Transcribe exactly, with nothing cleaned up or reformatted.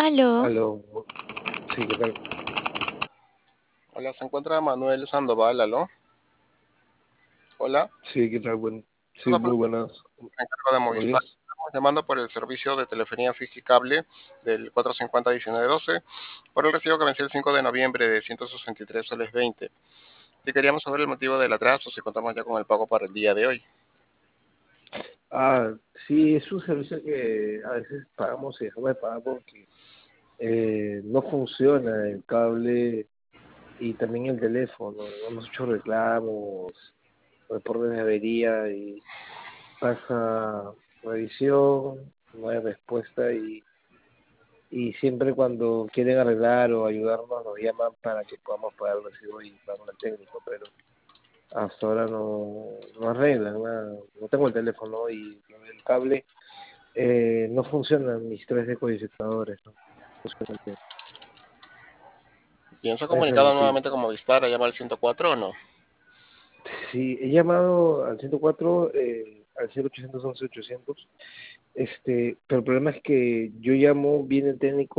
Aló, Aló, sí, ¿qué tal? Hola, se encuentra Manuel Sandoval, ¿aló? Hola, Sí, ¿qué tal? Buen, sí, hola, muy buenas. me encargo de Buenos Movistar. días. Estamos llamando por el servicio de telefonía fija y cable del cuatrocientos cincuenta diecinueve doce por el recibo que venció el cinco de noviembre de ciento sesenta y tres soles veinte. Y queríamos saber el motivo del atraso, si contamos ya con el pago para el día de hoy. Ah, sí, es un servicio que a veces pagamos y dejamos de pagar porque eh, no funciona el cable y también el teléfono. Hemos hecho reclamos, reportes de avería y pasa revisión, no hay respuesta y, y siempre cuando quieren arreglar o ayudarnos nos llaman para que podamos pagar el recibo y pagar al técnico, pero hasta ahora no, no arreglan nada. No tengo el teléfono y el cable eh, no funcionan mis tres decodificadores, no funcionan bien. Bien, se ha Ese es el comunicado motivo. nuevamente con Movistar a llamar al ciento cuatro o no. Sí, he llamado al ciento cuatro, eh, al cero ochocientos once ochocientos, este, pero el problema es que yo llamo, viene el técnico